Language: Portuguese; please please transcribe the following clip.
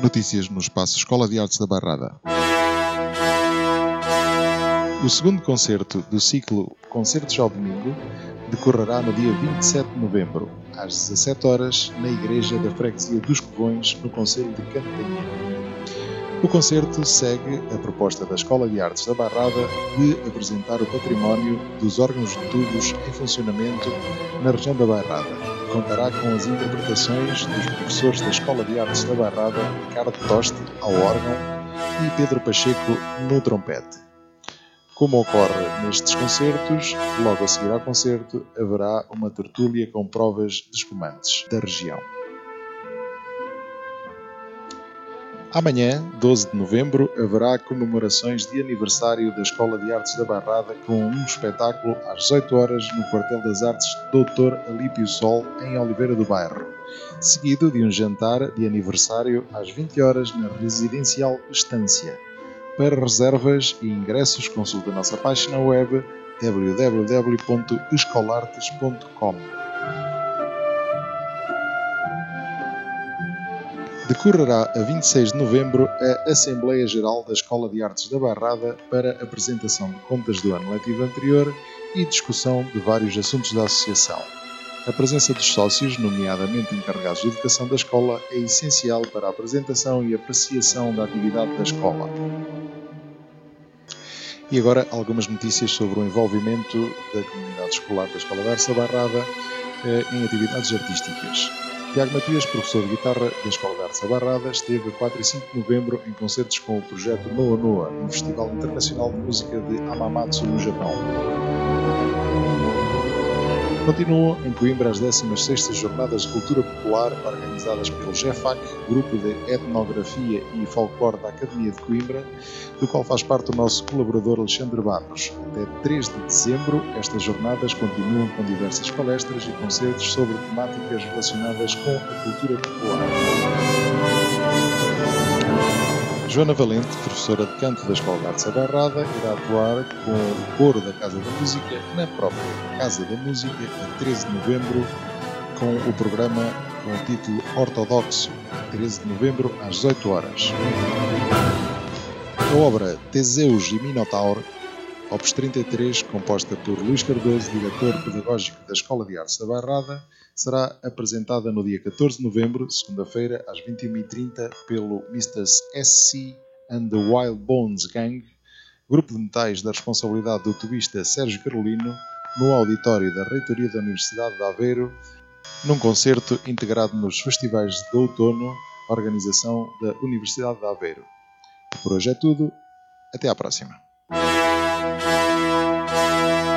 Notícias no espaço Escola de Artes da Bairrada. O segundo concerto do ciclo Concertos ao Domingo decorrerá no dia 27 de novembro, às 17 horas, na Igreja da Freguesia dos Covões, no concelho de Cantanhede. O concerto segue a proposta da Escola de Artes da Bairrada de apresentar o património dos órgãos de tubos em funcionamento na região da Bairrada. Contará com as interpretações dos professores da Escola de Artes da Bairrada, Ricardo Toste, ao órgão, e Pedro Pacheco, no trompete. Como ocorre nestes concertos, logo a seguir ao concerto haverá uma tertúlia com provas de espumantes da região. Amanhã, 12 de novembro, haverá comemorações de aniversário da Escola de Artes da Bairrada com um espetáculo às 18 horas no Quartel das Artes Dr. Alípio Sol, em Oliveira do Bairro, seguido de um jantar de aniversário às 20 horas na Residencial Estância. Para reservas e ingressos, consulte a nossa página web www.escolartes.com. Decorrerá a 26 de novembro a Assembleia Geral da Escola de Artes da Bairrada para apresentação de contas do ano letivo anterior e discussão de vários assuntos da Associação. A presença dos sócios, nomeadamente encarregados de educação da escola, é essencial para a apresentação e apreciação da atividade da escola. E agora algumas notícias sobre o envolvimento da comunidade escolar da Escola de Artes da Bairrada em atividades artísticas. Tiago Matias, professor de guitarra da Escola de Artes da Bairrada, esteve a 4 e 5 de novembro em concertos com o projeto Noa Noa, no Festival Internacional de Música de Hamamatsu, no Japão. Continuam em Coimbra as 16ª Jornadas de Cultura Popular, organizadas pelo GEFAC, Grupo de Etnografia e Folclore da Academia de Coimbra, do qual faz parte o nosso colaborador Alexandre Barros. Até 3 de dezembro, estas jornadas continuam com diversas palestras e concertos sobre temáticas relacionadas com a cultura popular. Joana Valente, professora de canto da Escola de Artes da Bairrada, irá atuar com o coro da Casa da Música na própria Casa da Música a 13 de novembro com o programa com o título Ortodoxo, 13 de novembro às 18 horas. A obra Teseus e Minotauro, Opus 33, composta por Luís Cardoso, diretor pedagógico da Escola de Artes da Bairrada, será apresentada no dia 14 de novembro, segunda-feira, às 21h30, pelo Mr. SC and the Wild Bones Gang, grupo de metais da responsabilidade do tubista Sérgio Carolino, no auditório da Reitoria da Universidade de Aveiro, num concerto integrado nos festivais de outono, organização da Universidade de Aveiro. Por hoje é tudo. Até à próxima.